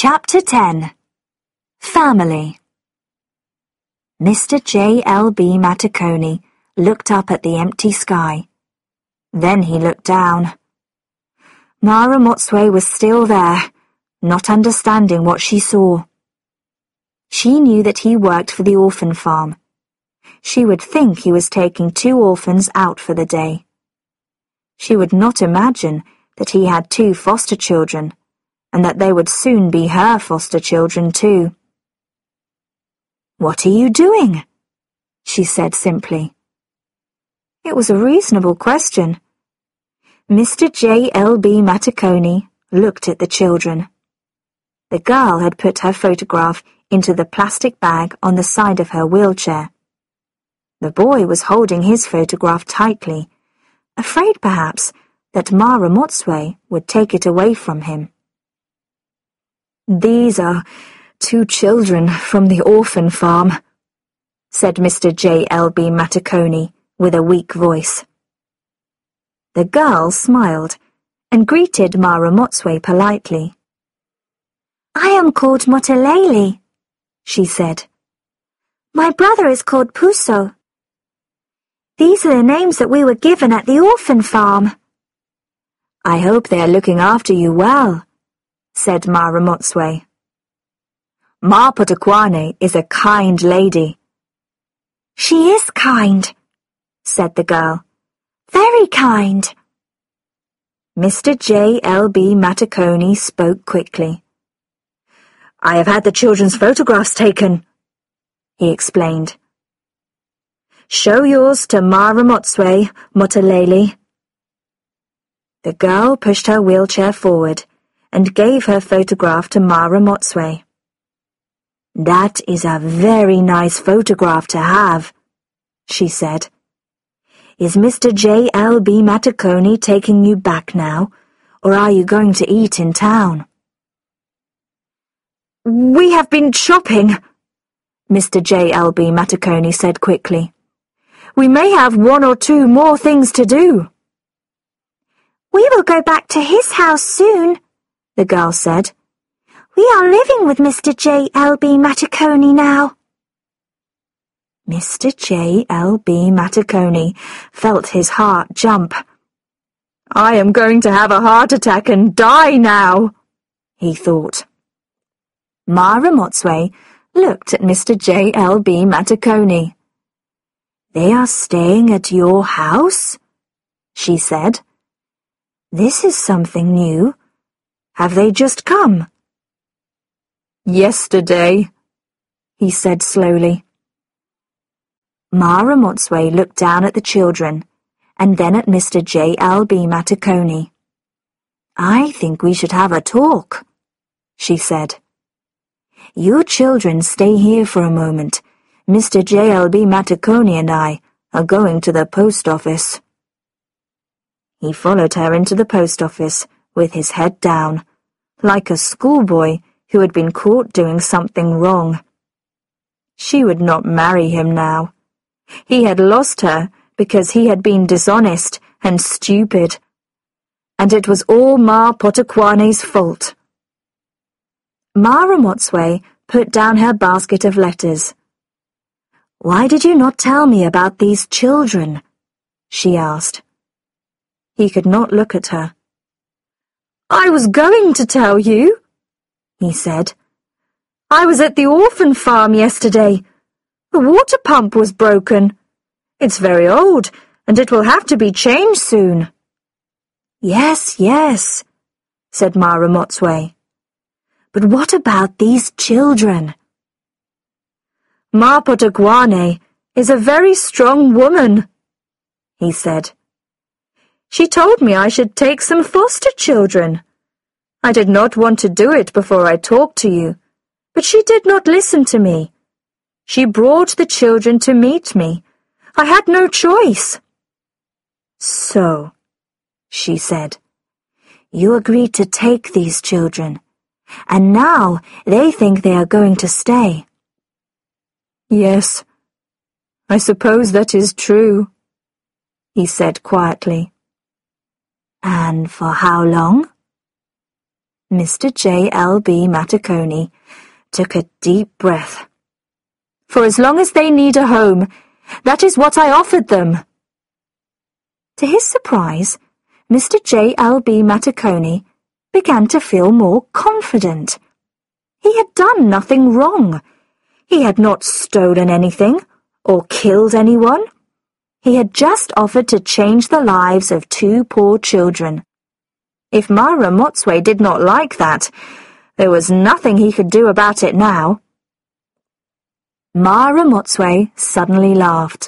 Chapter 10. Family. Mr. J.L.B. Matacone looked up at the empty sky. Then he looked down. Mara Motsway was still there, not understanding what she saw. She knew that he worked for the orphan farm. She would think he was taking 2 orphans out for the day. She would not imagine that he had 2 foster children, and that they would soon be her foster children too. "What are you doing?" she said simply. It was a reasonable question. Mr. J.L.B. Matacone looked at the children. The girl had put her photograph into the plastic bag on the side of her wheelchair. The boy was holding his photograph tightly, afraid perhaps that Mara Motsway would take it away from him. "These are 2 children from the orphan farm," said Mr. J.L.B. Matacone with a weak voice. The girl smiled and greeted Mara Motsway politely. "I am called Motilele," she said. "My brother is called Puso. These are the names that we were given at the orphan farm." "I hope they are looking after you well," said Mara Motsway. "Ma Potokwane is a kind lady." "She is kind," said the girl. "Very kind." Mr. J.L.B. Matacone spoke quickly. "I have had the children's photographs taken," he explained. "Show yours to Mara Motsway, Motilele." The girl pushed her wheelchair forward and gave her photograph to Mara Motsway. "That is a very nice photograph to have," she said. "Is Mr. J.L.B. Matacone taking you back now, or are you going to eat in town?" "We have been shopping," Mr. J.L.B. Matacone said quickly. "We may have 1 or 2 more things to do." "We will go back to his house soon," the girl said. "We are living with Mr. J.L.B. Matacone now." Mr. J.L.B. Matacone felt his heart jump. "I am going to have a heart attack and die now," he thought. Mara Motsway looked at Mr. J.L.B. Matacone. "They are staying at your house?" she said. "This is something new. Have they just come?" "Yesterday," he said slowly. Mara Motsway looked down at the children and then at Mr. J.L.B. Matacone. "I think we should have a talk," she said. "You children stay here for a moment. Mr. J.L.B. Matacone and I are going to the post office." He followed her into the post office with his head down, like a schoolboy who had been caught doing something wrong. She would not marry him now. He had lost her because he had been dishonest and stupid, and it was all Ma Potokwane's fault. Mara Motsway put down her basket of letters. "Why did you not tell me about these children?" she asked. He could not look at her. "I was going to tell you," he said. "I was at the orphan farm yesterday. The water pump was broken. It's very old, and it will have to be changed soon." "Yes, yes," said Mara Motsway. "But what about these children?" "Ma Potokwane is a very strong woman," he said. "She told me I should take some foster children. I did not want to do it before I talked to you, but she did not listen to me. She brought the children to meet me. I had no choice." "So," she said, "you agreed to take these children, and now they think they are going to stay." "Yes, I suppose that is true," he said quietly. "And for how long?" Mr. J.L.B. Matacone took a deep breath. "For as long as they need a home, that is what I offered them." To his surprise, Mr. J.L.B. Matacone began to feel more confident. He had done nothing wrong. He had not stolen anything or killed anyone. He had just offered to change the lives of 2 poor children. If Ma Ramotswe did not like that, there was nothing he could do about it now. Ma Ramotswe suddenly laughed.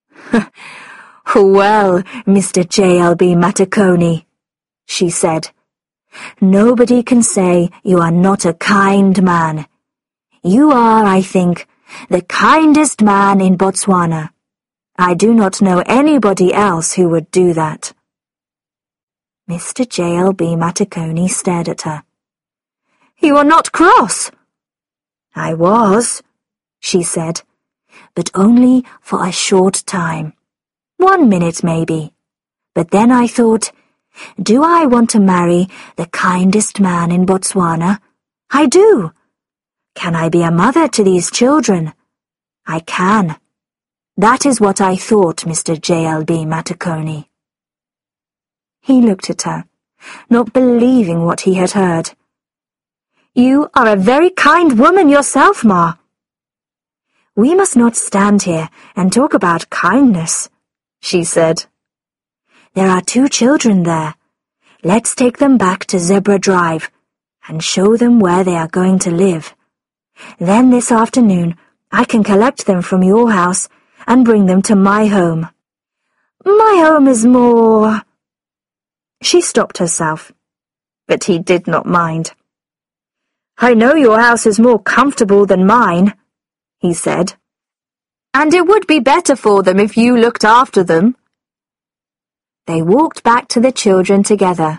"Well, Mr. J.L.B. Matacone," she said, "nobody can say you are not a kind man. You are, I think, the kindest man in Botswana. I do not know anybody else who would do that." Mr. J.L.B. Matacone stared at her. "You are not cross." "I was," she said, "but only for a short time. 1 minute maybe. But then I thought, do I want to marry the kindest man in Botswana? I do. Can I be a mother to these children? I can. That is what I thought, Mr. J.L.B. Matacone." He looked at her, not believing what he had heard. "You are a very kind woman yourself, Ma." "We must not stand here and talk about kindness," she said. "There are 2 children there. Let's take them back to Zebra Drive and show them where they are going to live. Then this afternoon I can collect them from your house and bring them to my home. My home is more—" She stopped herself, but he did not mind. "I know your house is more comfortable than mine," he said, "and it would be better for them if you looked after them." They walked back to the children together.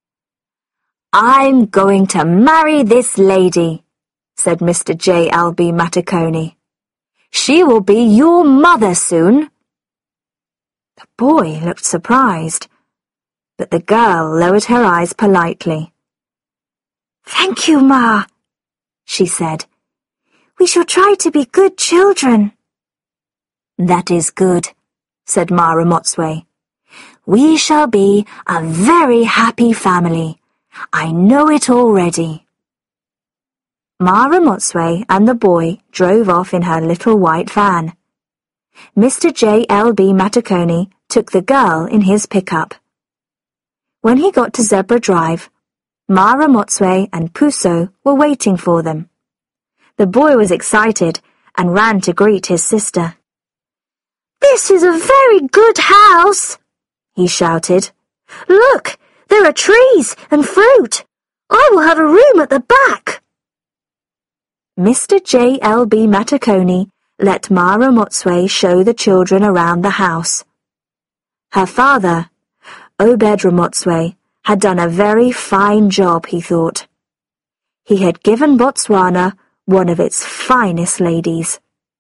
"I'm going to marry this lady," said Mr. J.L.B. Matacone. "She will be your mother soon." The boy looked surprised, but the girl lowered her eyes politely. "Thank you, Ma," she said. "We shall try to be good children." "That is good," said Ma Ramotswe. "We shall be a very happy family. I know it already." Ma Ramotswe and the boy drove off in her little white van. Mr. J.L.B. Matacone took the girl in his pickup. When he got to Zebra Drive, Ma Ramotswe and Puso were waiting for them. The boy was excited and ran to greet his sister. "This is a very good house," he shouted. "Look, there are trees and fruit. I will have a room at the back." Mr. J.L.B. Matacone let Ma Ramotswe show the children around the house. Her father, Obed Ramotswe, had done a very fine job, he thought. He had given Botswana one of its finest ladies.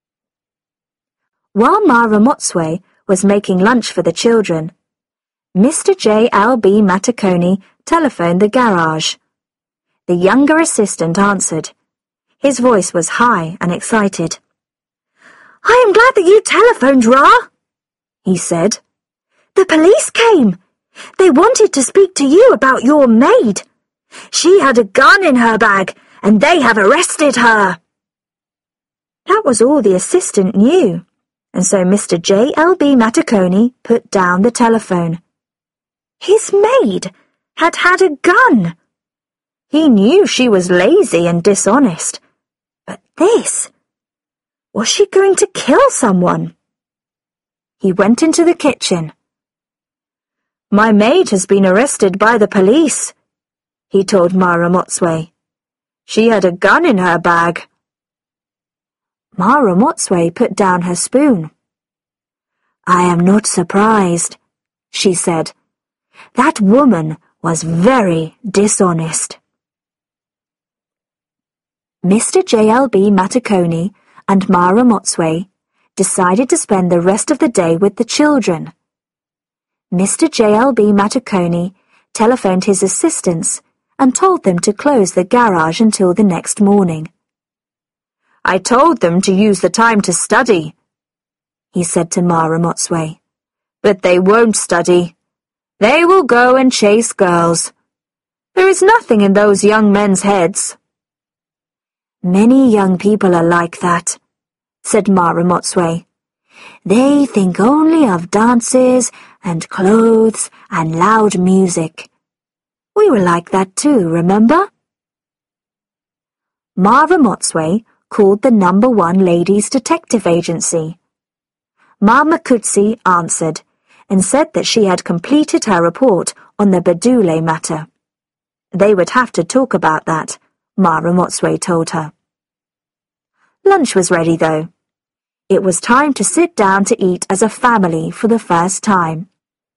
While Ma Ramotswe was making lunch for the children, Mr. J.L.B. Matacone telephoned the garage. The younger assistant answered. His voice was high and excited. "I am glad that you telephoned, Ra," he said. "The police came. They wanted to speak to you about your maid. She had a gun in her bag, and they have arrested her." That was all the assistant knew, and so Mr. J.L.B. Matacone put down the telephone. His maid had had a gun. He knew she was lazy and dishonest, but this— was she going to kill someone? He went into the kitchen. "My maid has been arrested by the police," he told Ma Ramotswe. "She had a gun in her bag." Ma Ramotswe put down her spoon. "I am not surprised," she said. "That woman was very dishonest." Mr. J.L.B. Matacone and Ma Ramotswe decided to spend the rest of the day with the children. Mr. J.L.B. Matacone telephoned his assistants and told them to close the garage until the next morning. "I told them to use the time to study," he said to Ma Ramotswe. "But they won't study. They will go and chase girls. There is nothing in those young men's heads." "Many young people are like that," said Ma Ramotswe. "They think only of dances and clothes and loud music. We were like that too, remember?" Ma Ramotswe called the number 1 Ladies' Detective Agency. Ma Makutsi answered and said that she had completed her report on the Badule matter. They would have to talk about that, Ma Ramotswe told her. Lunch was ready, though. It was time to sit down to eat as a family for the first time.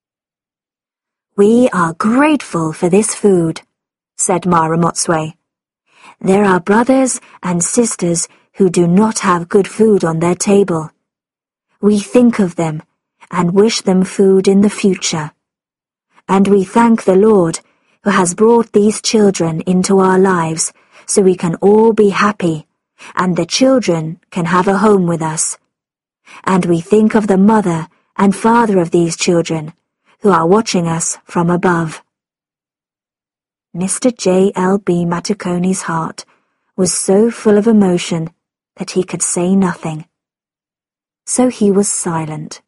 "We are grateful for this food," said Ma Ramotswe. "There are brothers and sisters who do not have good food on their table. We think of them and wish them food in the future. And we thank the Lord who has brought these children into our lives so we can all be happy and the children can have a home with us. And we think of the mother and father of these children who are watching us from above." Mr. J.L.B. Matacone's heart was so full of emotion that he could say nothing. So he was silent.